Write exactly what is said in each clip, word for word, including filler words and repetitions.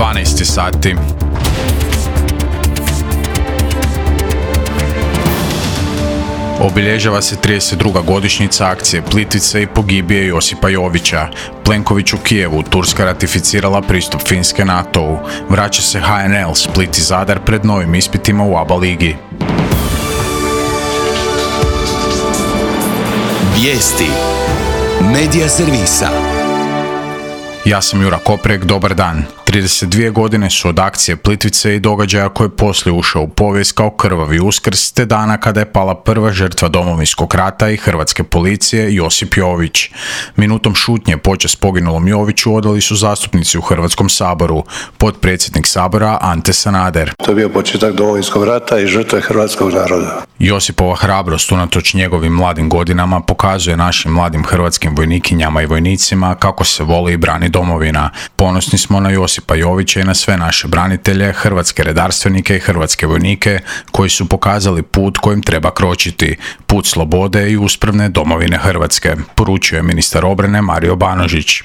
dvanaest sati. Obilježava se trideset druga godišnjica akcije Plitvice i pogibije Josipa Jovića. Plenković u Kijevu, Turska ratificirala pristup Finske NATO-u. Vraća se H N L Split i Zadar pred novim ispitima u A B A ligi. Vijesti Medija servisa. Ja sam Jura Koprek, dobar dan. trideset dvije godine su od akcije Plitvice i događaja koji je poslije ušao u povijest kao krvavi Uskrs, te dana kada je pala prva žrtva Domovinskog rata i hrvatske policije Josip Jović. Minutom šutnje počast poginulom Joviću odali su zastupnici u Hrvatskom saboru, potpredsjednik Sabora Ante Sanader. To je bio početak Domovinskog rata i žrtve hrvatskog naroda. Josipova hrabrost unatoč njegovim mladim godinama pokazuje našim mladim hrvatskim vojnikinjama i vojnicima kako se voli i brani domovina. Ponosni smo na Josipa Jovića i na sve naše branitelje, hrvatske redarstvenike i hrvatske vojnike koji su pokazali put kojim treba kročiti, put slobode i uspravne domovine Hrvatske, poručuje ministar obrane Mario Banožić.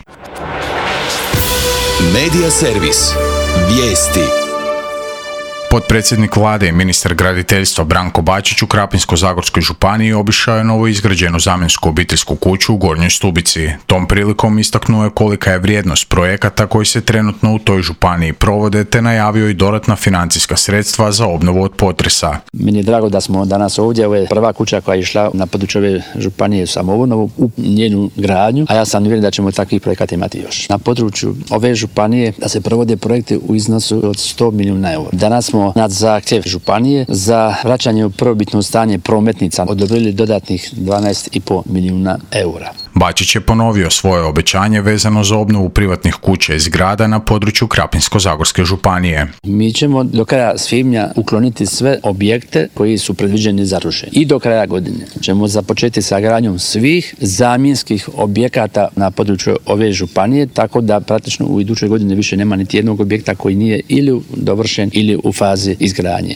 Medija servis. Vijesti. Potpredsjednik vlade i ministar graditeljstva Branko Bačić u Krapinsko-zagorskoj županiji obišao je novo izgrađenu zamjensku obiteljsku kuću u Gornjoj Stubici. Tom prilikom istaknuo je kolika je vrijednost projekata koji se trenutno u toj županiji provode, te najavio i dodatna financijska sredstva za obnovu od potresa. Meni je drago da smo danas ovdje. Ovo je prva kuća koja je išla na području ove županije samoobnovu u njenu gradnju, a ja sam uvjeren da ćemo takvih projekata imati još. Na području ove županije da se provode projekti u iznosu od sto milijuna eura. Danas smo na zahtjev županije za vraćanje u prvobitno stanje prometnica odobrili dodatnih dvanaest i pol milijuna eura. Bačić je ponovio svoje obećanje vezano za obnovu privatnih kuća i zgrada na području Krapinsko-zagorske županije. Mi ćemo do kraja svibnja ukloniti sve objekte koji su predviđeni za rušenje. I do kraja godine ćemo započeti sa gradnjom svih zamjenskih objekata na području ove županije, tako da praktično u idućoj godini više nema niti jednog objekta koji nije ili dovršen ili u fazi izgradnje.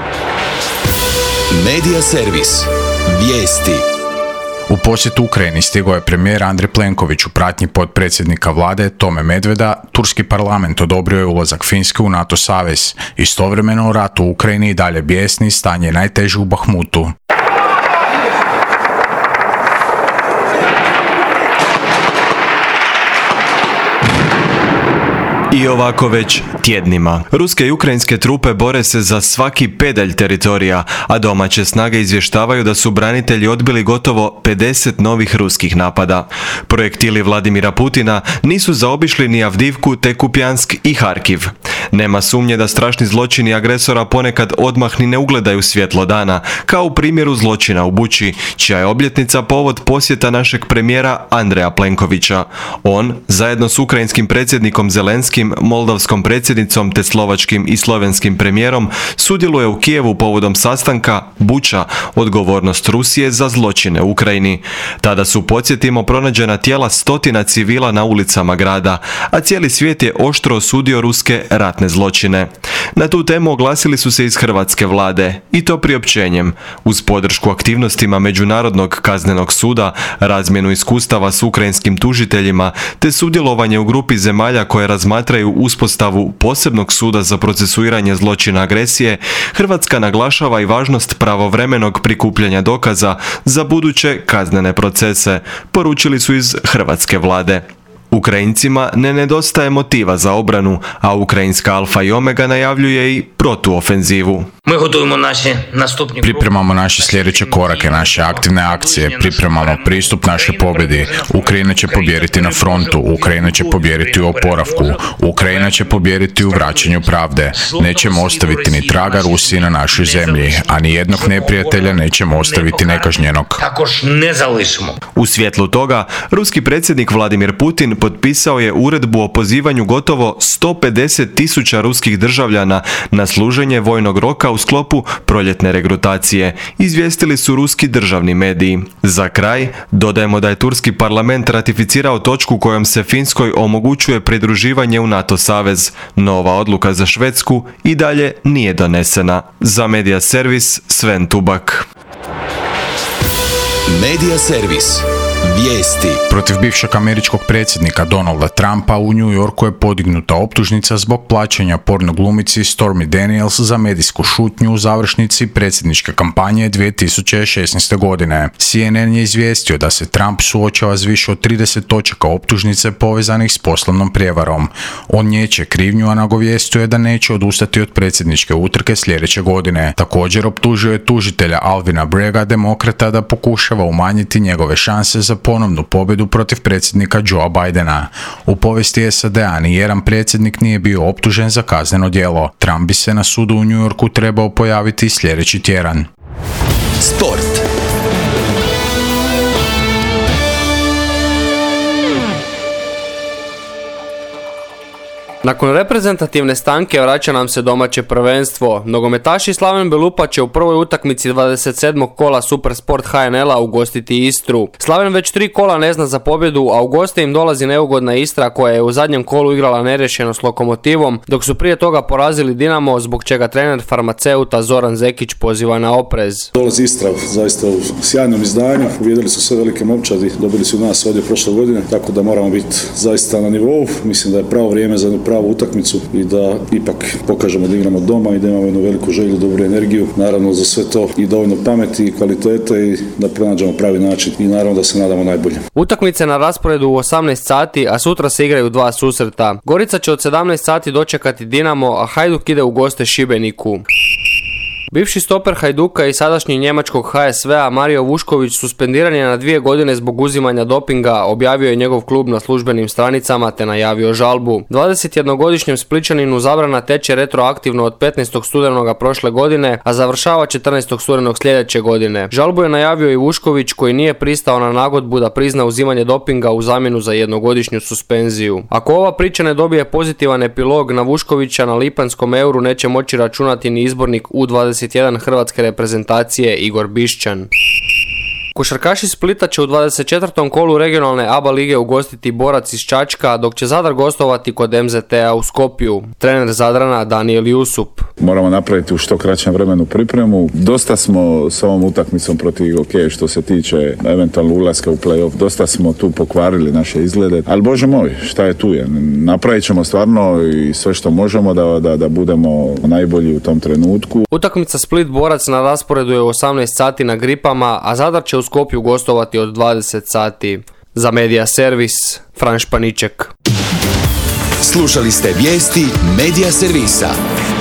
Medija servis. Vijesti. U posjetu Ukrajini stigao je premijer Andrej Plenković u pratnji potpredsjednika vlade Tome Medveda. Turski parlament odobrio je ulazak Finske u NATO savez. Istovremeno o ratu u Ukrajini i dalje bijesni, stanje je najteže u Bahmutu. I ovako već tjednima. Ruske i ukrajinske trupe bore se za svaki pedalj teritorija, a domaće snage izvještavaju da su branitelji odbili gotovo pedeset novih ruskih napada. Projektili Vladimira Putina nisu zaobišli ni Avdivku, te Kupjansk i Harkiv. Nema sumnje da strašni zločini agresora ponekad odmah ni ne ugledaju svjetlo dana, kao u primjeru zločina u Bući, čija je obljetnica povod posjeta našeg premijera Andreja Plenkovića. On, zajedno s ukrajinskim predsjednikom Zelenskim, moldavskom predsjednicom te slovačkim i slovenskim premijerom, sudjeluje u Kijevu povodom sastanka Buća, odgovornost Rusije za zločine u Ukrajini. Tada su, podsjetimo, pronađena tijela stotina civila na ulicama grada, a cijeli svijet je oštro osudio ruske ratne zločine. Na tu temu oglasili su se iz hrvatske vlade, i to priopćenjem, uz podršku aktivnostima Međunarodnog kaznenog suda, razmjenu iskustava s ukrajinskim tužiteljima, te sudjelovanje u grupi zemalja koje razmatraju uspostavu posebnog suda za procesuiranje zločina agresije. Hrvatska naglašava i važnost pravovremenog prikupljanja dokaza za buduće kaznene procese, poručili su iz hrvatske vlade. Ukrajincima ne nedostaje motiva za obranu, a ukrajinska Alfa i Omega najavljuje i protuofenzivu. Pripremamo naše sljedeće korake, naše aktivne akcije, pripremamo pristup našoj pobjedi. Ukrajina će pobijediti na frontu, Ukrajina će pobijediti u oporavku, Ukrajina će pobijediti u vraćanju pravde. Nećemo ostaviti ni traga Rusiji na našoj zemlji, a ni jednog neprijatelja nećemo ostaviti nekažnjenog. U svjetlu toga, ruski predsjednik Vladimir Putin potpisao je uredbu o pozivanju gotovo sto pedeset tisuća ruskih državljana na služenje vojnog roka u sklopu proljetne regrutacije, izvijestili su ruski državni mediji. Za kraj, dodajemo da je turski parlament ratificirao točku kojom se Finskoj omogućuje pridruživanje u NATO savez. Nova odluka za Švedsku i dalje nije donesena. Za Medija servis, Sven Tubak. Medija servis. Vijesti. Protiv bivšeg američkog predsjednika Donalda Trumpa u New Yorku je podignuta optužnica zbog plaćanja porno glumici Stormy Daniels za medijsku šutnju u završnici predsjedničke kampanje dvije tisuće šesnaeste. godine. C N N je izvijestio da se Trump suočava s više od trideset točaka optužnice povezanih s poslovnom prijevarom. On niječe krivnju, a nagovijestio je da neće odustati od predsjedničke utrke sljedeće godine. Također optužio je tužitelja Alvina Bragga, demokrata, da pokušava umanjiti njegove šanse za ponovnu pobjedu protiv predsjednika Joea Bidena. U povijesti S A D-a ni jedan predsjednik nije bio optužen za kazneno djelo. Trump bi se na sudu u New Yorku trebao pojaviti sljedeći tjedan. Sport. Nakon reprezentativne stanke vraća nam se domaće prvenstvo. Nogometaši Slaven Belupa će u prvoj utakmici dvadeset sedmog kola Supersport H N L-a ugostiti Istru. Slaven već tri kola ne zna za pobjedu, a u goste im dolazi neugodna Istra koja je u zadnjem kolu igrala neriješeno s Lokomotivom, dok su prije toga porazili Dinamo, zbog čega trener farmaceuta Zoran Zekić poziva na oprez. Dolazi Istra zaista u sjajnom izdanju, uvjerili su sve velike momčadi, dobili su nas ovdje prošle godine, tako da moramo biti zaista na nivou. Mislim da je pravo vrijeme za pravu utakmicu i da ipak pokažemo da igramo doma i da imamo jednu veliku želju, dobru energiju, naravno za sve to i dovoljno pameti i kvalitete i da pronađemo pravi način i naravno da se nadamo najbolje. Utakmice na rasporedu u osamnaest sati, a sutra se igraju dva susreta. Gorica će od sedamnaest sati dočekati Dinamo, a Hajduk ide u goste Šibeniku. Bivši stoper Hajduka i sadašnji njemačkog H S V-a Mario Vušković suspendiran je na dvije godine zbog uzimanja dopinga, objavio je njegov klub na službenim stranicama te najavio žalbu. dvadesetjednogodišnjem Splićaninu zabrana teče retroaktivno od petnaestog studenoga prošle godine, a završava četrnaestog studenog sljedeće godine. Žalbu je najavio i Vušković, koji nije pristao na nagodbu da prizna uzimanje dopinga u zamjenu za jednogodišnju suspenziju. Ako ova priča ne dobije pozitivan epilog, na Vuškovića na lipanjskom euru neće moći računati ni izbornik U dvadeset jedan hrvatske reprezentacije Igor Bišćan. Košarkaši Splita će u dvadeset četvrtom kolu regionalne A B A lige ugostiti Borac iz Čačka, dok će Zadar gostovati kod M Z T-a u Skopju. Trener Zadrana Daniel Jusup. Moramo napraviti u što kraćem vremenu pripremu. Dosta smo s ovom utakmicom protiv OK što se tiče eventualno ulaska u play-off. Dosta smo tu pokvarili naše izglede. Ali Bože moj, šta je tu je? Napravit ćemo stvarno i sve što možemo da, da, da budemo najbolji u tom trenutku. Utakmica Split-Borac na rasporedu je u osamnaest sati na Gripama, a Zadar će u Skopju gostovati od dvadeset sati. Za Media Servis, Fran Španiček. Slušali ste vijesti Media Servisa.